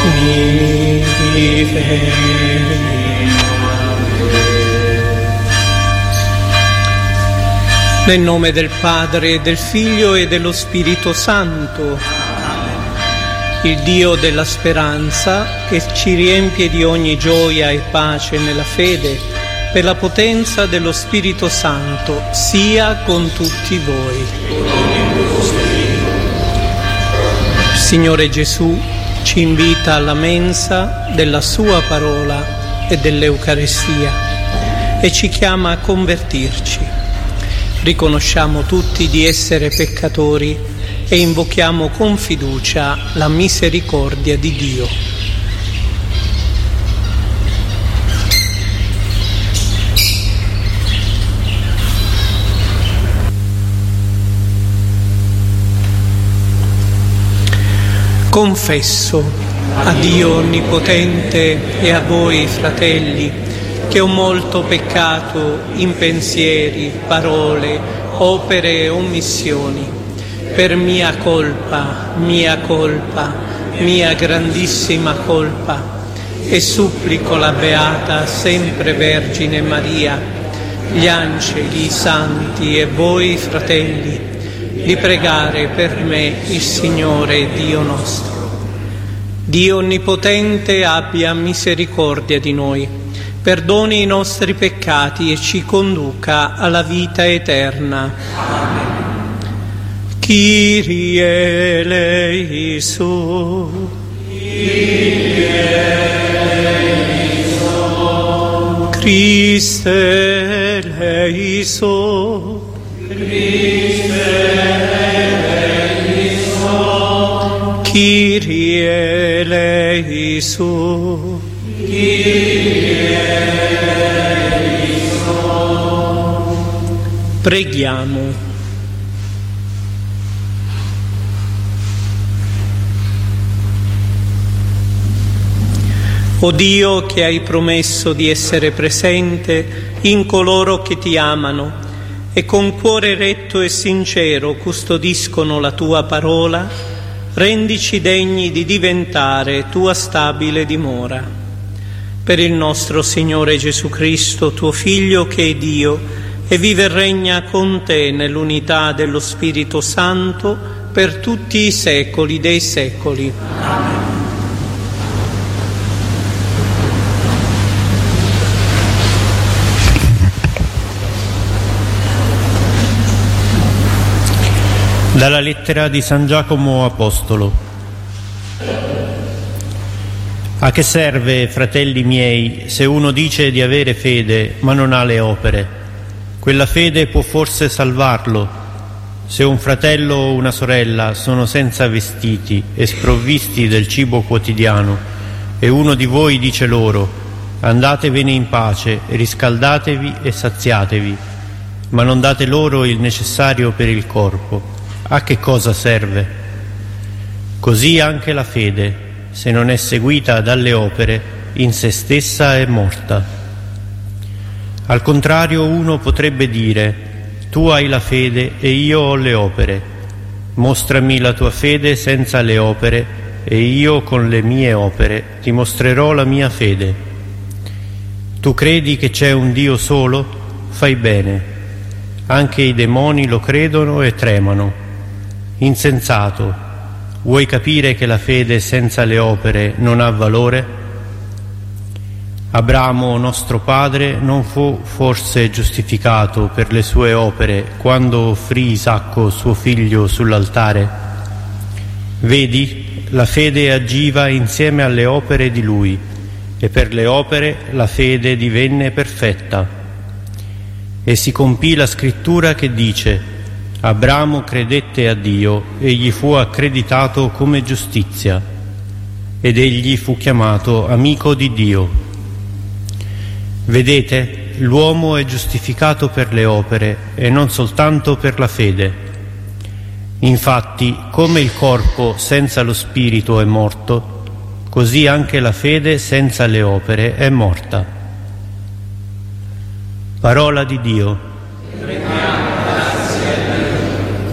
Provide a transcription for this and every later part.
Nel nome del Padre, del Figlio e dello Spirito Santo, il Dio della speranza, che ci riempie di ogni gioia e pace nella fede, per la potenza dello Spirito Santo, sia con tutti voi. Il Signore Gesù ci invita alla mensa della Sua parola e dell'Eucaristia e ci chiama a convertirci. Riconosciamo tutti di essere peccatori e invochiamo con fiducia la misericordia di Dio. Confesso a Dio Onnipotente e a voi, fratelli, che ho molto peccato in pensieri, parole, opere e omissioni, per mia colpa, mia grandissima colpa, e supplico la Beata Sempre Vergine Maria, gli angeli, i santi e voi, fratelli, di pregare per me il Signore Dio nostro. Dio Onnipotente abbia misericordia di noi, perdoni i nostri peccati e ci conduca alla vita eterna. Amen. Kyrie eleison. Kyrie eleison. Christe eleison. Christe eleison. Kyrie eleison. Preghiamo. O Dio, che hai promesso di essere presente in coloro che ti amano e con cuore retto e sincero custodiscono la tua parola, rendici degni di diventare tua stabile dimora. Per il nostro Signore Gesù Cristo, tuo Figlio, che è Dio e vive e regna con te nell'unità dello Spirito Santo per tutti i secoli dei secoli. Amen. Dalla lettera di San Giacomo Apostolo. A che serve, fratelli miei, se uno dice di avere fede ma non ha le opere? Quella fede può forse salvarlo. Se un fratello o una sorella sono senza vestiti e sprovvisti del cibo quotidiano, e uno di voi dice loro: andatevene in pace, riscaldatevi e saziatevi, ma non date loro il necessario per il corpo, a che cosa serve? Così anche la fede, se non è seguita dalle opere, in se stessa è morta. Al contrario, uno potrebbe dire: tu hai la fede e io ho le opere. Mostrami la tua fede senza le opere e io con le mie opere ti mostrerò la mia fede. Tu credi che c'è un Dio solo? Fai bene. Anche i demoni lo credono e tremano. Insensato, vuoi capire che la fede senza le opere non ha valore? Abramo, nostro padre, non fu forse giustificato per le sue opere quando offrì Isacco, suo figlio, sull'altare? Vedi, la fede agiva insieme alle opere di lui, e per le opere la fede divenne perfetta. E si compì la scrittura che dice: Abramo credette a Dio e gli fu accreditato come giustizia, ed egli fu chiamato amico di Dio. Vedete, l'uomo è giustificato per le opere e non soltanto per la fede. Infatti, come il corpo senza lo spirito è morto, così anche la fede senza le opere è morta. Parola di Dio.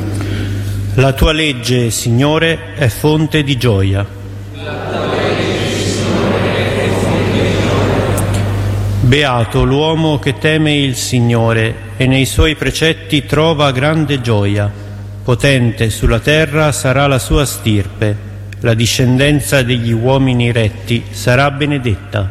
La tua legge, Signore, è fonte di gioia. La tua legge, Beato l'uomo che teme il Signore e nei suoi precetti trova grande gioia. Potente sulla terra sarà la sua stirpe, la discendenza degli uomini retti sarà benedetta.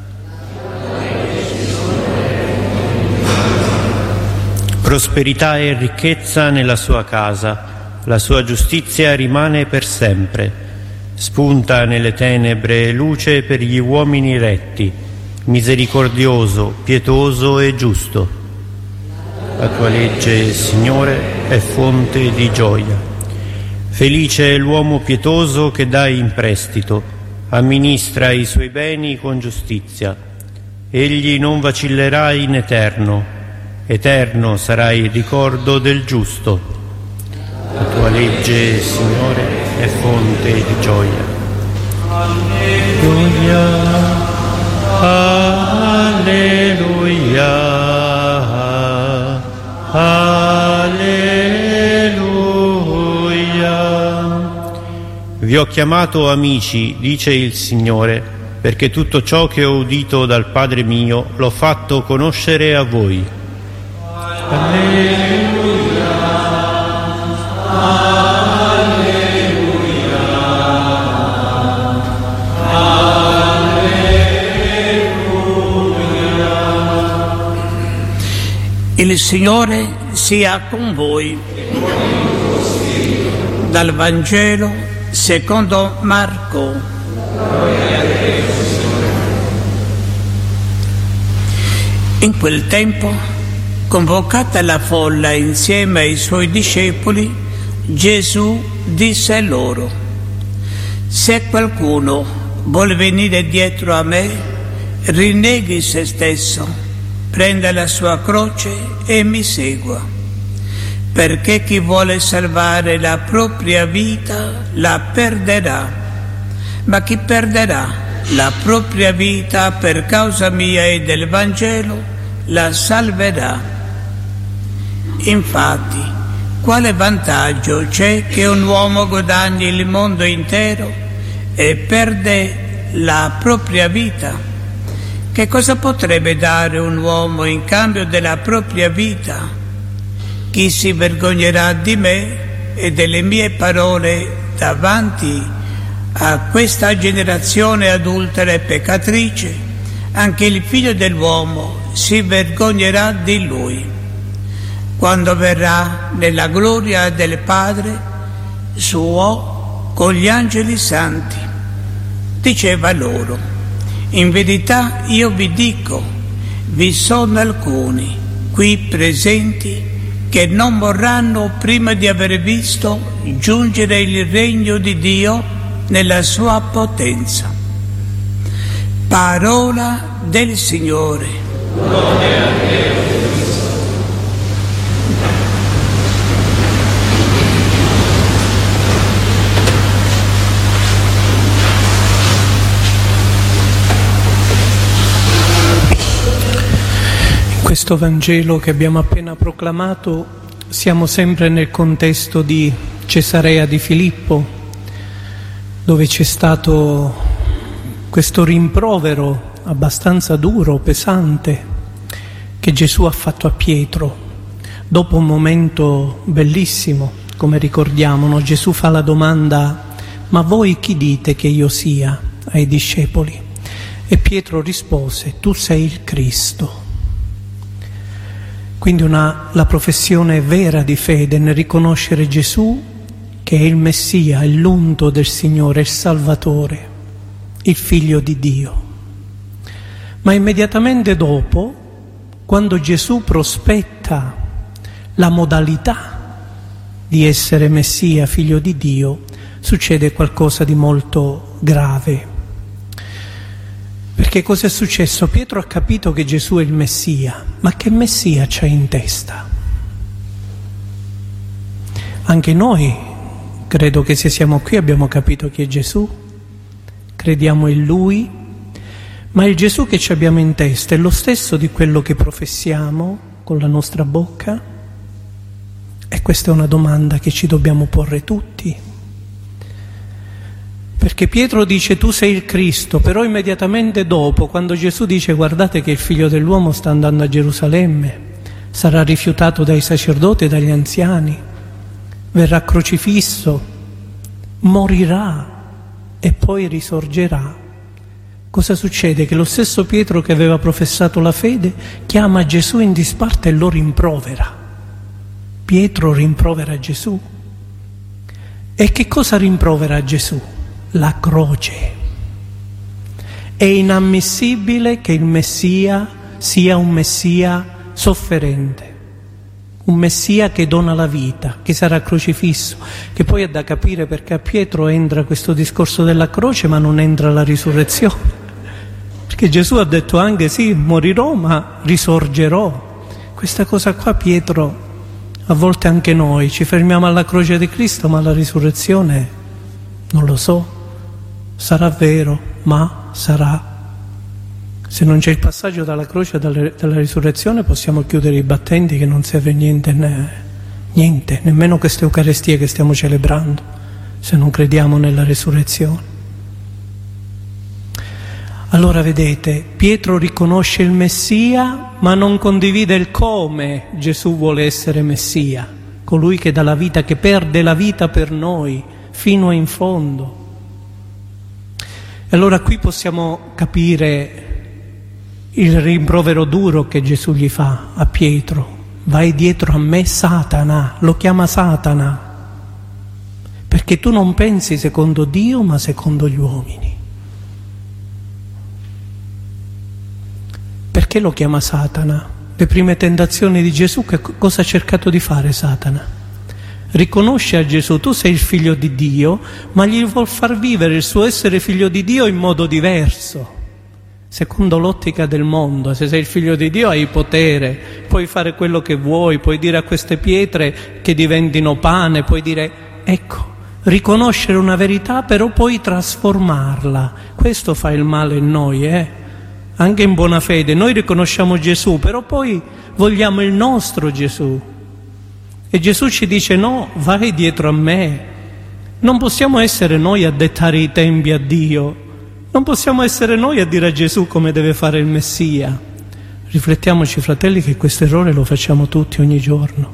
Prosperità e ricchezza nella sua casa, la sua giustizia rimane per sempre. Spunta nelle tenebre luce per gli uomini retti, misericordioso, pietoso e giusto. La tua legge, Signore, è fonte di gioia. Felice è l'uomo pietoso che dà in prestito, amministra i suoi beni con giustizia. Egli non vacillerà in eterno, eterno sarà il ricordo del giusto. La tua legge, Signore, è fonte di gioia. Alleluia. Alleluia, alleluia. Vi ho chiamato amici, dice il Signore, perché tutto ciò che ho udito dal Padre mio l'ho fatto conoscere a voi. Alleluia. Il Signore sia con voi. Dal Vangelo secondo Marco. In quel tempo, convocata la folla insieme ai suoi discepoli, Gesù disse loro: se qualcuno vuole venire dietro a me, rinneghi se stesso, prenda la sua croce e mi segua, perché chi vuole salvare la propria vita la perderà, ma chi perderà la propria vita per causa mia e del Vangelo la salverà. Infatti, quale vantaggio c'è che un uomo guadagni il mondo intero e perde la propria vita? Che cosa potrebbe dare un uomo in cambio della propria vita? Chi si vergognerà di me e delle mie parole davanti a questa generazione adultera e peccatrice? Anche il Figlio dell'uomo si vergognerà di lui, quando verrà nella gloria del Padre suo con gli angeli santi. Diceva loro: in verità io vi dico, vi sono alcuni qui presenti che non morranno prima di aver visto giungere il regno di Dio nella sua potenza. Parola del Signore. Gloria a te. Questo Vangelo che abbiamo appena proclamato siamo sempre nel contesto di Cesarea di Filippo, dove c'è stato questo rimprovero abbastanza duro, pesante, che Gesù ha fatto a Pietro. Dopo un momento bellissimo, come ricordiamo, no? Gesù fa la domanda: ma voi chi dite che io sia? Ai discepoli. E Pietro rispose: tu sei il Cristo. Quindi la professione vera di fede nel riconoscere Gesù che è il Messia, è l'unto del Signore, il Salvatore, il Figlio di Dio. Ma immediatamente dopo, quando Gesù prospetta la modalità di essere Messia, Figlio di Dio, succede qualcosa di molto grave. Perché cosa è successo? Pietro ha capito che Gesù è il Messia, ma che Messia c'ha in testa? Anche noi, credo che se siamo qui abbiamo capito chi è Gesù, crediamo in Lui, ma il Gesù che ci abbiamo in testa è lo stesso di quello che professiamo con la nostra bocca? E questa è una domanda che ci dobbiamo porre tutti. Perché Pietro dice tu sei il Cristo, però immediatamente dopo, quando Gesù dice guardate che il Figlio dell'uomo sta andando a Gerusalemme, sarà rifiutato dai sacerdoti e dagli anziani, verrà crocifisso, morirà e poi risorgerà. Cosa succede? Che lo stesso Pietro che aveva professato la fede chiama Gesù in disparte e lo rimprovera. Pietro rimprovera Gesù. E che cosa rimprovera Gesù? La croce. È inammissibile che il Messia sia un Messia sofferente, un Messia che dona la vita, che sarà crocifisso, che poi è da capire perché a Pietro entra questo discorso della croce ma non entra la risurrezione, perché Gesù ha detto anche sì, morirò ma risorgerò. Questa cosa qua Pietro, a volte anche noi ci fermiamo alla croce di Cristo, ma la risurrezione non lo so, sarà vero, ma sarà. Se non c'è il passaggio dalla croce dalla risurrezione possiamo chiudere i battenti che non serve niente, nemmeno queste Eucaristie che stiamo celebrando, se non crediamo nella risurrezione. Allora vedete, Pietro riconosce il Messia ma non condivide il come Gesù vuole essere Messia, colui che dà la vita, che perde la vita per noi fino in fondo. E allora qui possiamo capire il rimprovero duro che Gesù gli fa a Pietro: vai dietro a me Satana, lo chiama Satana, perché tu non pensi secondo Dio ma secondo gli uomini. Perché lo chiama Satana? Le prime tentazioni di Gesù, che cosa ha cercato di fare Satana? Riconosce a Gesù, tu sei il figlio di Dio, ma gli vuol far vivere il suo essere figlio di Dio in modo diverso, secondo l'ottica del mondo. Se sei il figlio di Dio hai potere, puoi fare quello che vuoi, puoi dire a queste pietre che diventino pane, puoi dire, ecco, riconoscere una verità però poi trasformarla. Questo fa il male in noi, anche in buona fede. Noi riconosciamo Gesù, però poi vogliamo il nostro Gesù. E Gesù ci dice no, vai dietro a me. Non possiamo essere noi a dettare i tempi a Dio, non possiamo essere noi a dire a Gesù come deve fare il Messia. Riflettiamoci, fratelli, che questo errore lo facciamo tutti ogni giorno,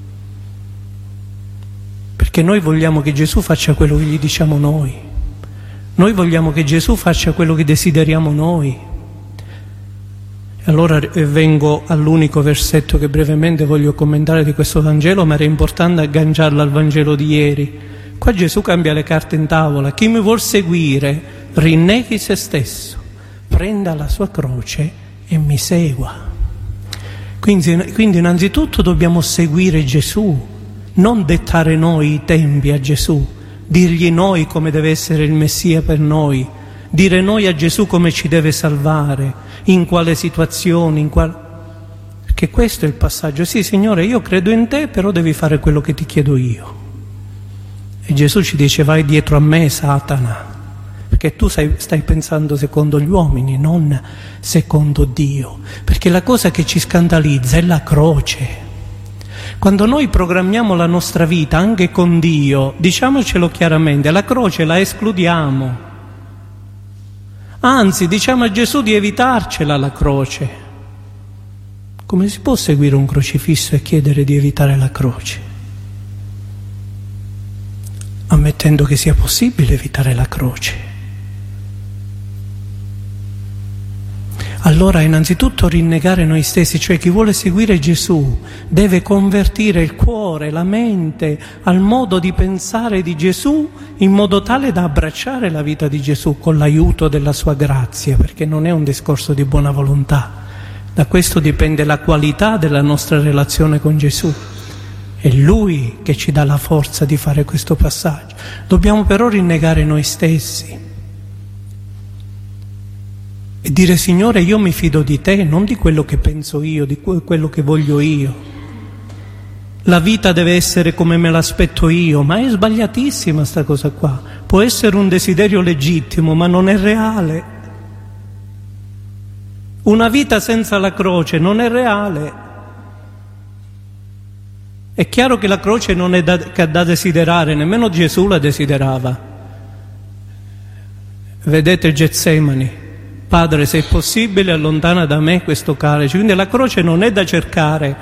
perché noi vogliamo che Gesù faccia quello che gli diciamo noi vogliamo che Gesù faccia quello che desideriamo noi. Allora vengo all'unico versetto che brevemente voglio commentare di questo Vangelo, ma era importante agganciarlo al Vangelo di ieri. Qua Gesù cambia le carte in tavola: chi mi vuol seguire rinneghi se stesso, prenda la sua croce e mi segua. Quindi innanzitutto dobbiamo seguire Gesù, non dettare noi i tempi a Gesù, dirgli noi come deve essere il Messia per noi, dire noi a Gesù come ci deve salvare, in quale situazione, perché questo è il passaggio. Sì, Signore, io credo in te, però devi fare quello che ti chiedo io. E Gesù ci dice vai dietro a me Satana, perché tu stai pensando secondo gli uomini, non secondo Dio, perché la cosa che ci scandalizza è la croce. Quando noi programmiamo la nostra vita anche con Dio, diciamocelo chiaramente, la croce la escludiamo. Anzi, diciamo a Gesù di evitarcela la croce. Come si può seguire un crocifisso e chiedere di evitare la croce? Ammettendo che sia possibile evitare la croce. Allora innanzitutto rinnegare noi stessi, cioè chi vuole seguire Gesù deve convertire il cuore, la mente al modo di pensare di Gesù, in modo tale da abbracciare la vita di Gesù con l'aiuto della sua grazia, perché non è un discorso di buona volontà. Da questo dipende la qualità della nostra relazione con Gesù. È Lui che ci dà la forza di fare questo passaggio. Dobbiamo però rinnegare noi stessi e dire: Signore, io mi fido di te, non di quello che penso io, di quello che voglio io. La vita deve essere come me l'aspetto io, ma è sbagliatissima sta cosa qua. Può essere un desiderio legittimo, ma non è reale. Una vita senza la croce non è reale. È chiaro che la croce non è da desiderare, nemmeno Gesù la desiderava. Vedete Getsemani, Padre, se è possibile allontana da me questo calice. Quindi la croce non è da cercare,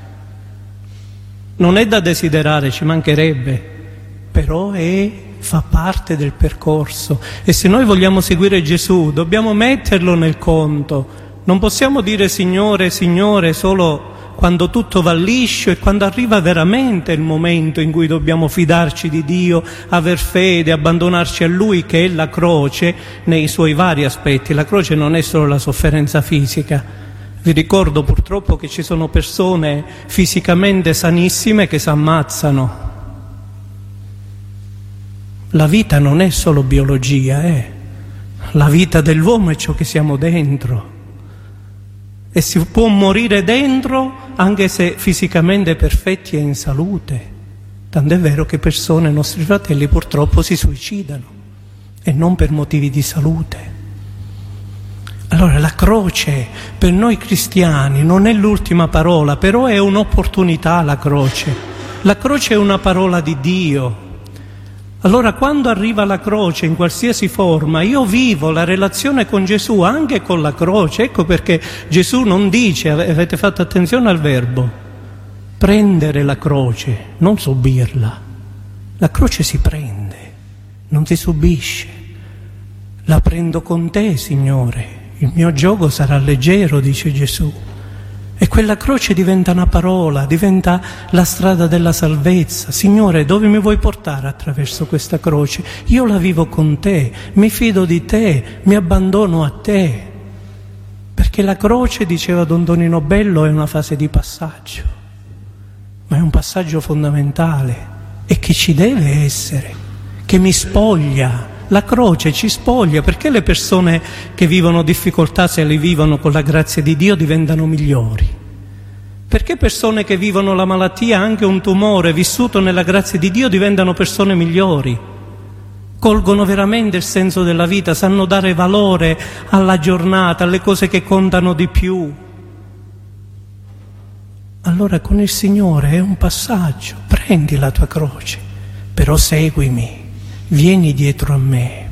non è da desiderare, ci mancherebbe, però fa parte del percorso. E se noi vogliamo seguire Gesù dobbiamo metterlo nel conto. Non possiamo dire Signore, Signore solo quando tutto va liscio e quando arriva veramente il momento in cui dobbiamo fidarci di Dio, aver fede, abbandonarci a Lui, che è la croce nei suoi vari aspetti. La croce non è solo la sofferenza fisica. Vi ricordo purtroppo che ci sono persone fisicamente sanissime che si ammazzano. La vita non è solo biologia, la vita dell'uomo è ciò che siamo dentro. E si può morire dentro anche se fisicamente perfetti e in salute. Tant'è vero che persone, nostri fratelli, purtroppo si suicidano, e non per motivi di salute. Allora la croce per noi cristiani non è l'ultima parola, però è un'opportunità la croce. La croce è una parola di Dio. Allora quando arriva la croce in qualsiasi forma, io vivo la relazione con Gesù anche con la croce. Ecco perché Gesù non dice, avete fatto attenzione al verbo, prendere la croce, non subirla. La croce si prende, non si subisce. La prendo con te, Signore, il mio giogo sarà leggero, dice Gesù. E quella croce diventa una parola, diventa la strada della salvezza. Signore, dove mi vuoi portare attraverso questa croce? Io la vivo con te, mi fido di te, mi abbandono a te. Perché la croce, diceva Don Tonino Bello, è una fase di passaggio, ma è un passaggio fondamentale e che ci deve essere, che mi spoglia. La croce ci spoglia, perché le persone che vivono difficoltà, se le vivono con la grazia di Dio, diventano migliori? Perché persone che vivono la malattia, anche un tumore, vissuto nella grazia di Dio, diventano persone migliori? Colgono veramente il senso della vita, sanno dare valore alla giornata, alle cose che contano di più. Allora con il Signore è un passaggio, prendi la tua croce, però seguimi. Vieni dietro a me,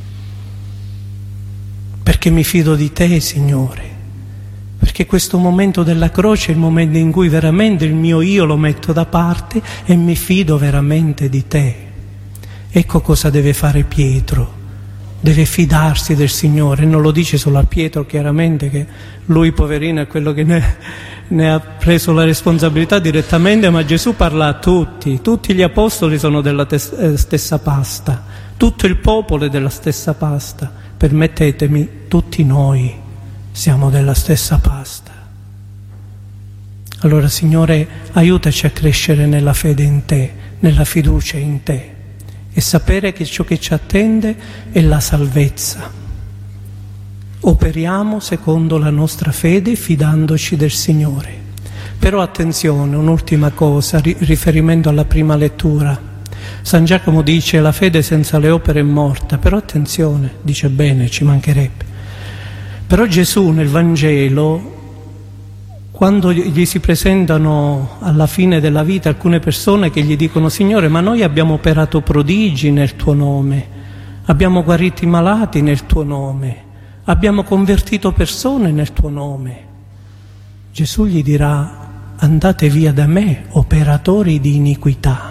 perché mi fido di te, Signore, perché questo momento della croce è il momento in cui veramente il mio io lo metto da parte e mi fido veramente di te. Ecco cosa deve fare Pietro, deve fidarsi del Signore. Non lo dice solo a Pietro, chiaramente, che lui poverino è quello che ne ha preso la responsabilità direttamente, ma Gesù parla a tutti gli apostoli sono della stessa pasta, tutto il popolo è della stessa pasta, permettetemi, tutti noi siamo della stessa pasta. Allora Signore, aiutaci a crescere nella fede in te, nella fiducia in te e sapere che ciò che ci attende è la salvezza. Operiamo secondo la nostra fede, fidandoci del Signore. Però attenzione, un'ultima cosa, riferimento alla prima lettura. San Giacomo dice la fede senza le opere è morta, però attenzione, dice bene, ci mancherebbe. Però Gesù nel Vangelo, quando gli si presentano alla fine della vita alcune persone che gli dicono Signore, ma noi abbiamo operato prodigi nel tuo nome, abbiamo guarito i malati nel tuo nome, abbiamo convertito persone nel tuo nome. Gesù gli dirà andate via da me, operatori di iniquità.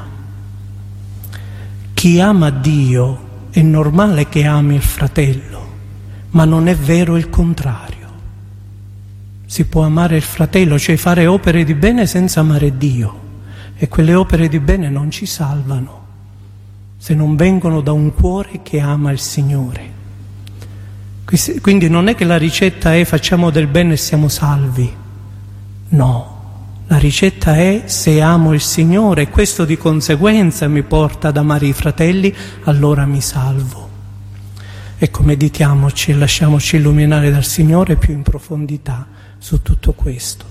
Chi ama Dio è normale che ami il fratello, ma non è vero il contrario. Si può amare il fratello, cioè fare opere di bene senza amare Dio, e quelle opere di bene non ci salvano se non vengono da un cuore che ama il Signore. Quindi non è che la ricetta è facciamo del bene e siamo salvi. No, la ricetta è se amo il Signore e questo di conseguenza mi porta ad amare i fratelli, allora mi salvo. Ecco, meditiamoci e lasciamoci illuminare dal Signore più in profondità su tutto questo.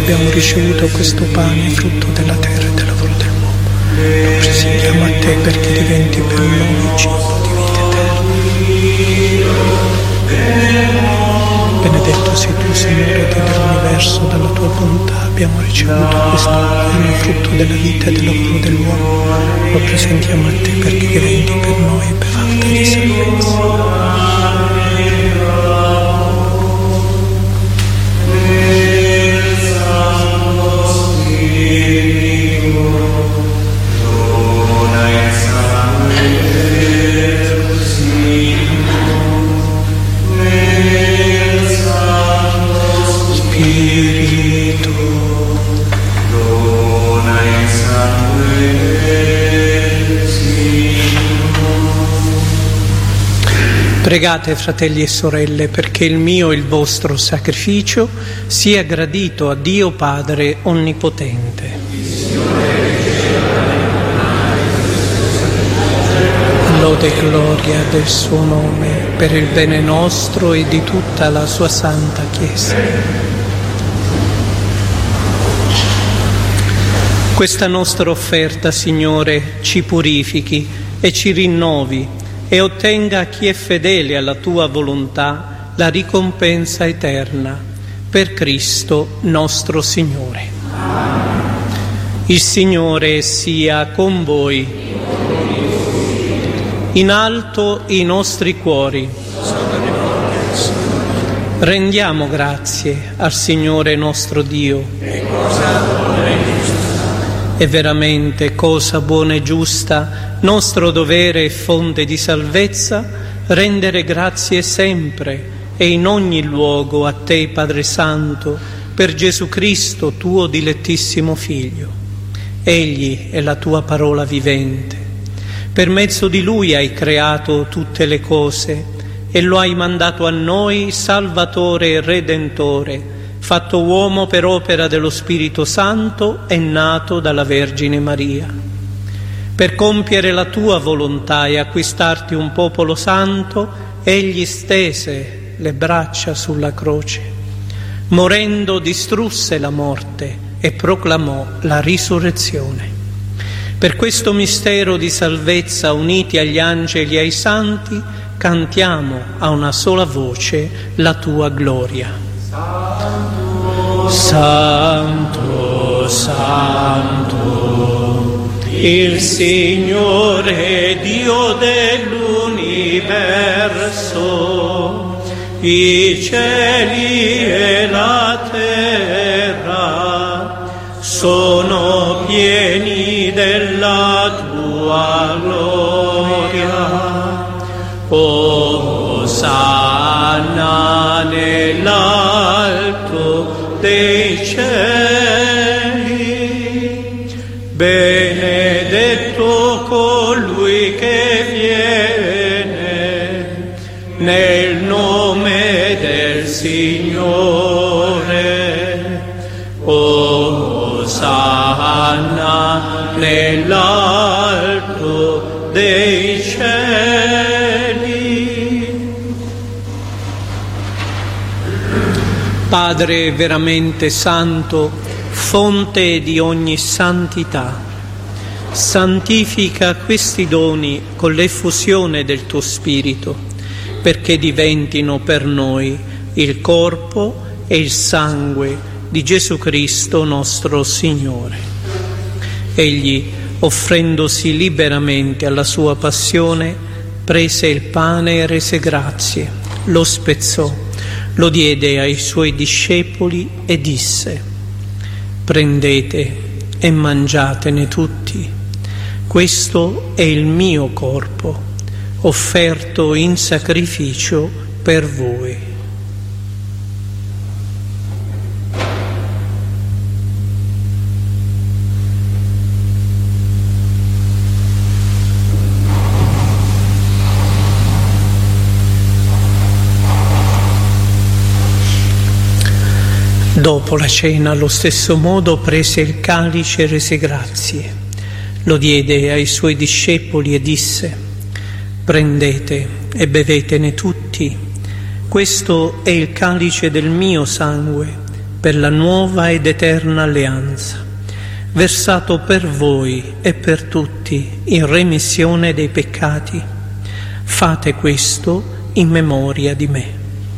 abbiamo ricevuto questo pane, frutto della terra e del lavoro dell'uomo. Lo presentiamo a te perché diventi per noi cibo di vita eterna. Benedetto sei tu, Signore, Dio dell'universo, dalla tua bontà abbiamo ricevuto questo pane, frutto della vita e del lavoro dell'uomo. Lo presentiamo a te perché diventi per noi bevanda di salvezza. Pregate, fratelli e sorelle, perché il mio e il vostro sacrificio sia gradito a Dio Padre Onnipotente. Lode e gloria del suo nome per il bene nostro e di tutta la sua santa Chiesa. Questa nostra offerta, Signore, ci purifichi e ci rinnovi e ottenga a chi è fedele alla tua volontà la ricompensa eterna, per Cristo nostro Signore. Il Signore sia con voi. In alto i nostri cuori. Rendiamo grazie al Signore nostro Dio. È veramente cosa buona e giusta, nostro dovere e fonte di salvezza, rendere grazie sempre e in ogni luogo a te, Padre Santo, per Gesù Cristo, tuo dilettissimo Figlio. Egli è la tua parola vivente. Per mezzo di Lui hai creato tutte le cose e lo hai mandato a noi, Salvatore e Redentore, fatto uomo per opera dello Spirito Santo e nato dalla Vergine Maria. Per compiere la tua volontà e acquistarti un popolo santo, egli stese le braccia sulla croce. Morendo distrusse la morte e proclamò la risurrezione. Per questo mistero di salvezza, uniti agli angeli e ai santi, cantiamo a una sola voce la tua gloria. Santo, Santo, il Signore Dio dell'universo, i cieli e la terra sono pieni della tua gloria. Osanna nell'alto dei cieli, benedetto colui che viene nel nome del Signore. Osanna nell'alto dei cieli. Padre veramente santo, fonte di ogni santità, santifica questi doni con l'effusione del tuo Spirito, perché diventino per noi il corpo e il sangue di Gesù Cristo nostro Signore. Egli, offrendosi liberamente alla sua passione, prese il pane e rese grazie, lo spezzò, lo diede ai suoi discepoli e disse: prendete e mangiatene tutti, questo è il mio corpo, offerto in sacrificio per voi. Dopo la cena, allo stesso modo, prese il calice e rese grazie. Lo diede ai suoi discepoli e disse: prendete e bevetene tutti. Questo è il calice del mio sangue, per la nuova ed eterna alleanza, versato per voi e per tutti in remissione dei peccati. Fate questo in memoria di me.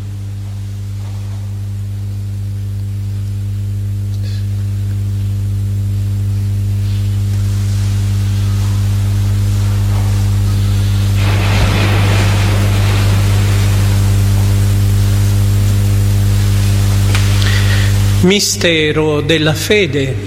Mistero della fede.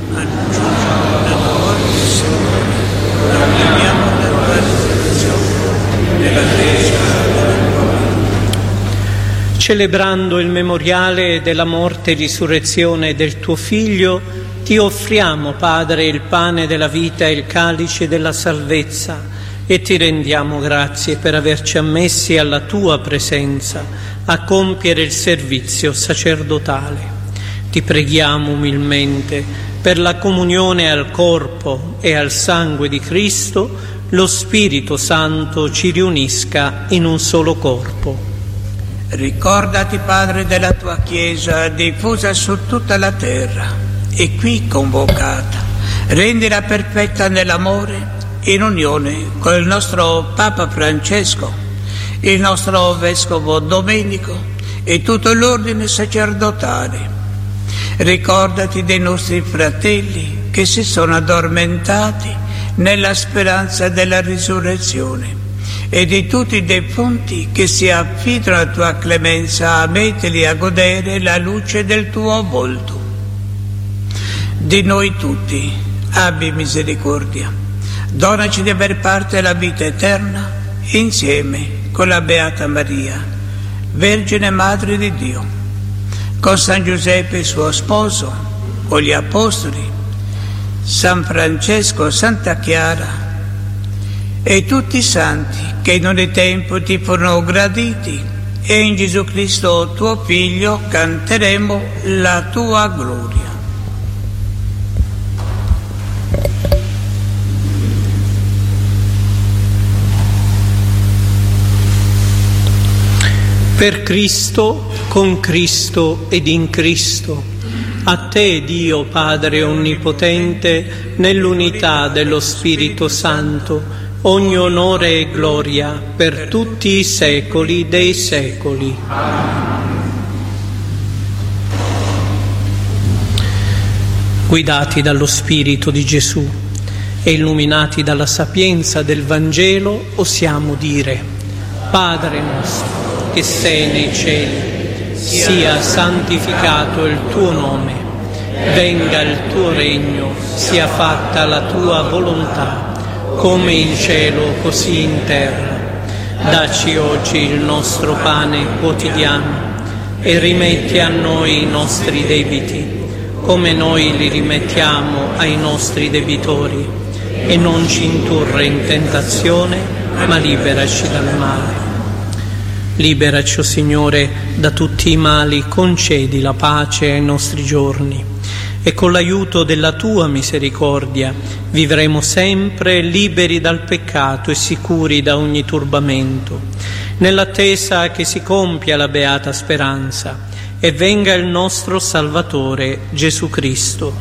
Celebrando il memoriale della morte e risurrezione del tuo Figlio, ti offriamo, Padre, il pane della vita e il calice della salvezza e ti rendiamo grazie per averci ammessi alla tua presenza a compiere il servizio sacerdotale. Ti preghiamo umilmente per la comunione al corpo e al sangue di Cristo, lo Spirito Santo ci riunisca in un solo corpo. Ricordati, Padre, della tua Chiesa diffusa su tutta la terra e qui convocata. Rendila perfetta nell'amore, in unione con il nostro Papa Francesco, il nostro Vescovo Domenico e tutto l'ordine sacerdotale. Ricordati dei nostri fratelli che si sono addormentati nella speranza della risurrezione e di tutti i defunti che si affidano alla tua clemenza, mettili a godere la luce del tuo volto. Di noi tutti abbi misericordia, donaci di aver parte alla vita eterna insieme con la Beata Maria, Vergine Madre di Dio, con San Giuseppe suo sposo, con gli Apostoli, San Francesco, Santa Chiara e tutti i santi che in ogni tempo ti furono graditi, e in Gesù Cristo tuo Figlio canteremo la tua gloria. Per Cristo, con Cristo ed in Cristo, a te, Dio Padre Onnipotente, nell'unità dello Spirito Santo, ogni onore e gloria per tutti i secoli dei secoli. Guidati dallo Spirito di Gesù e illuminati dalla sapienza del Vangelo, osiamo dire: Padre nostro, che sei nei cieli, sia santificato il tuo nome, venga il tuo regno, sia fatta la tua volontà, come in cielo così in terra. Dacci oggi il nostro pane quotidiano e rimetti a noi i nostri debiti, come noi li rimettiamo ai nostri debitori, e non ci indurre in tentazione, ma liberaci dal male. Liberaci, o Signore, da tutti i mali, concedi la pace ai nostri giorni e con l'aiuto della Tua misericordia vivremo sempre liberi dal peccato e sicuri da ogni turbamento, nell'attesa che si compia la beata speranza e venga il nostro Salvatore Gesù Cristo.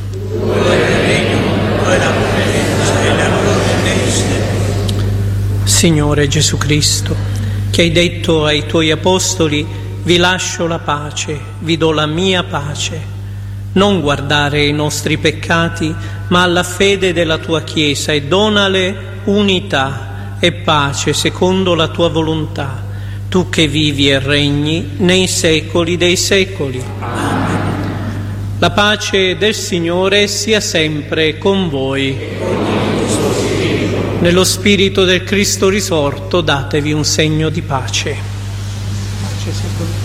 Signore Gesù Cristo, che hai detto ai Tuoi Apostoli: vi lascio la pace, vi do la mia pace. Non guardare ai nostri peccati, ma alla fede della Tua Chiesa, e donale unità e pace secondo la Tua volontà, Tu che vivi e regni nei secoli dei secoli. Amen. La pace del Signore sia sempre con voi. Nello Spirito del Cristo risorto datevi un segno di pace. Pace sia con te.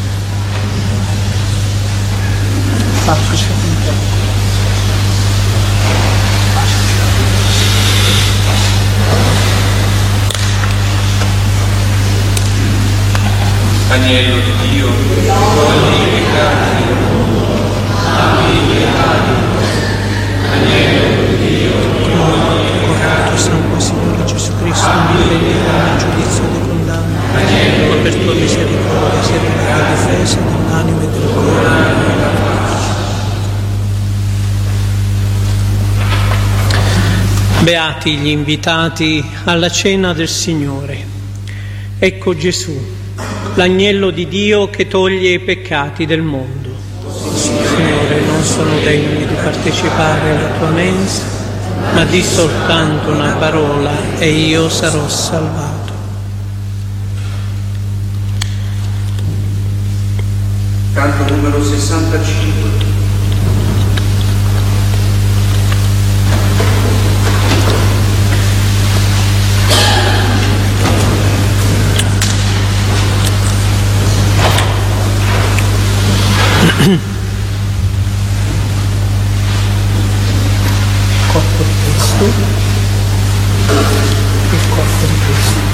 Pace sia con te. Agnello di Dio, togli i peccati del mondo, abbi pietà. Agnello di Dio, togli i peccati. Sangue Signore Gesù Cristo, non venire al giudizio di condanna, ma per tua misericordia sia la difesa dell'anima e del cuore. Beati gli invitati alla cena del Signore. Ecco Gesù, l'agnello di Dio che toglie i peccati del mondo. Signore, non sono degno di partecipare alla tua mensa, ma di soltanto una parola e io sarò salvato. Canto numero 65. Corpo di Cristo, il corpo di Cristo.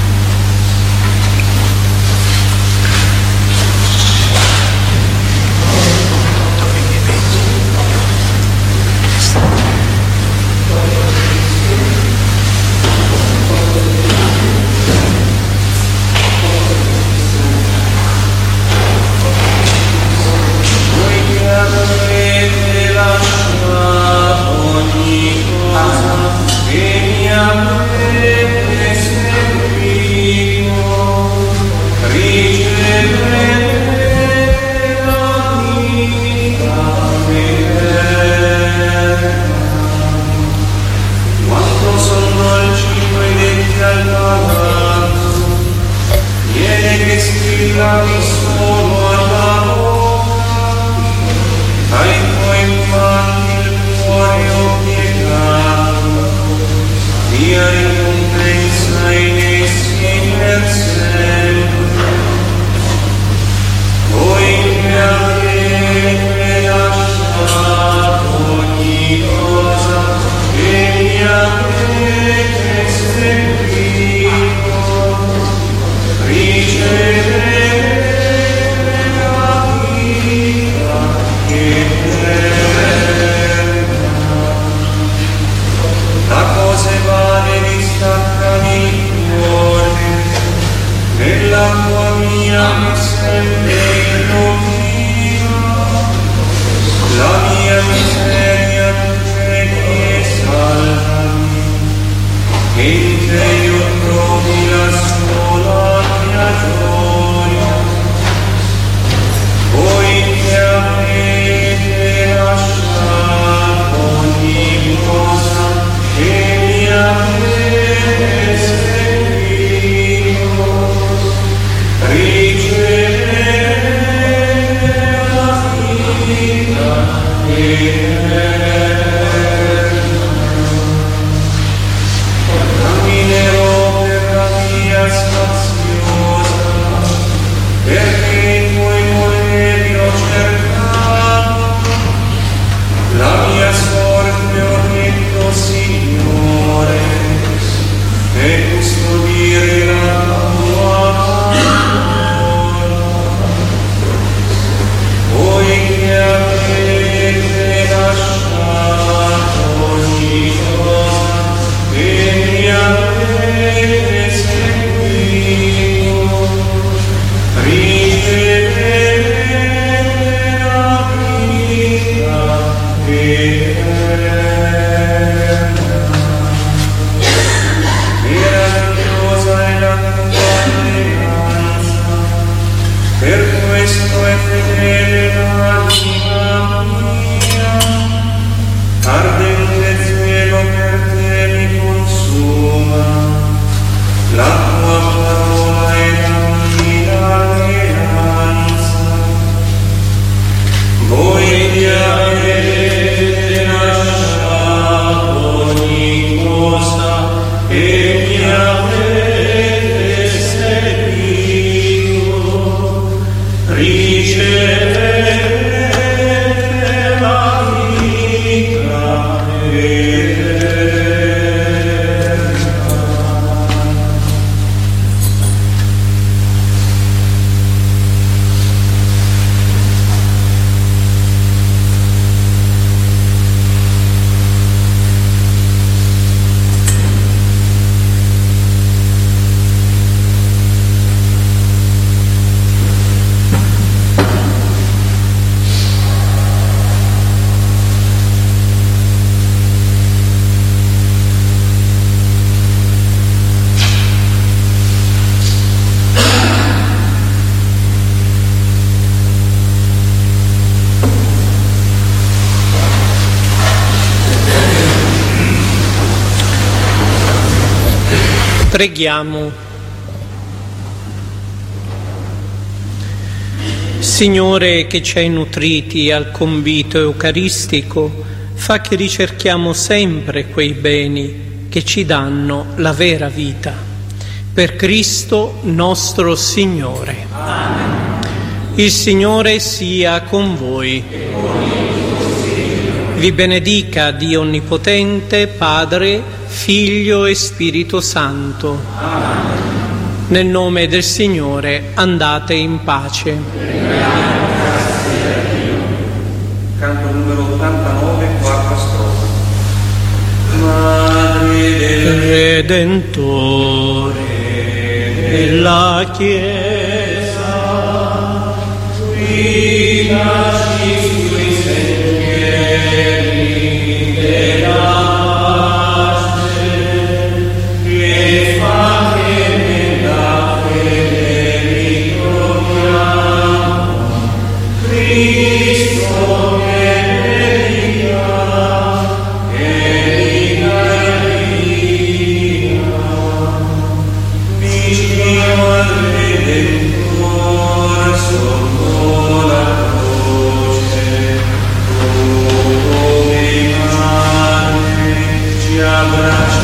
Voi che avete lasciato Preghiamo. Signore, che ci hai nutriti al convito eucaristico, fa che ricerchiamo sempre quei beni che ci danno la vera vita. Per Cristo nostro Signore. Amen. Il Signore sia con voi. Vi benedica Dio Onnipotente, Padre, Figlio e Spirito Santo. Amen. Nel nome del Signore andate in pace. Canto numero 89, quarta strofa. Madre del Redentore della Chiesa, guidaci sui sentieri della pace, che fa che nella fede ritroviamo Cristo che predica, che viva e viva, vicino al Redentore sotto la croce, come madre ci abbraccia.